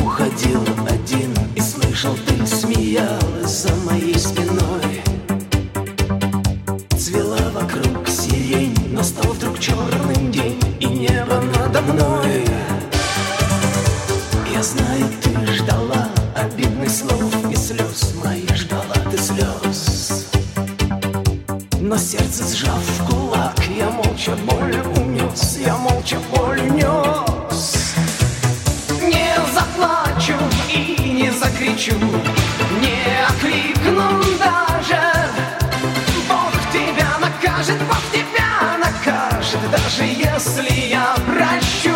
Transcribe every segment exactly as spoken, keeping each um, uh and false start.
уходил один, и слышал, ты смеялась за моей спиной. Цвела вокруг сирень, настал вдруг черный день, и небо надо мной. Я знаю, ты ждала обидных слов и слез моих, ждала ты слез. Но сердце сжав в кулак, я молча боль унес, я молча боль унес. Не заплачу и не закричу, не окликну даже. Бог тебя накажет, Бог тебя накажет, даже если я прощу.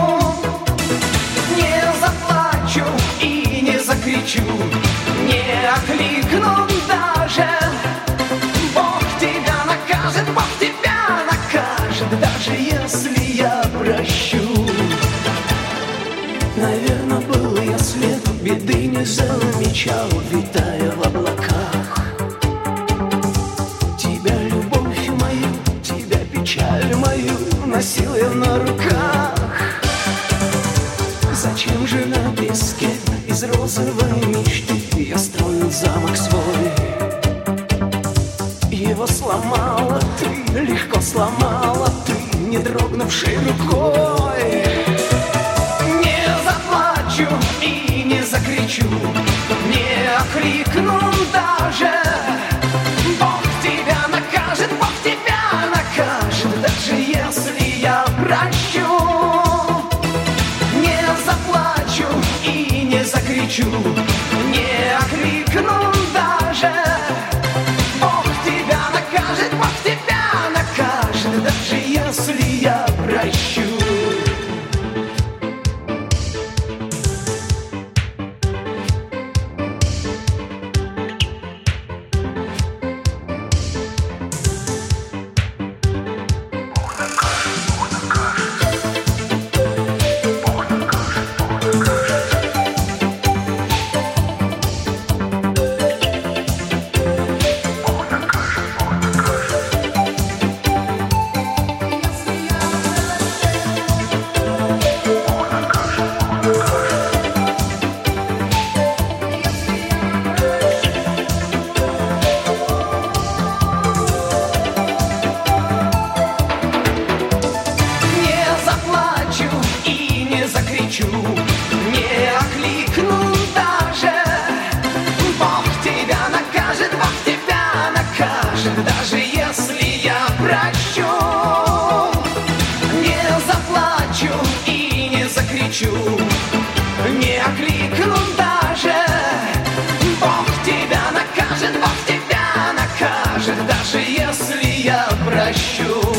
Не заплачу и не закричу, не окликну даже. Бог тебя накажет, Бог тебя накажет, даже если я прощу. Наверно, был я след, беды не замечал, витая в облаках. Тебя, любовь мою, тебя, печаль мою, носил я на руках. Зачем же на песке из розовой мечты я строил замок свой? Его сломала ты, легко сломала ты, не дрогнувшей рукой. Не заплачу и не закричу, не окликну даже. Бог тебя накажет, Бог тебя накажет, даже если я прощу. Не заплачу и не закричу, не окликну даже. Бог тебя накажет, Бог тебя накажет, даже если я прощу. Не окликну даже. Бог тебя накажет, Бог тебя накажет, даже если я прощу. Не заплачу и не закричу, не окликну даже. Бог тебя накажет, Бог тебя накажет, даже если я прощу.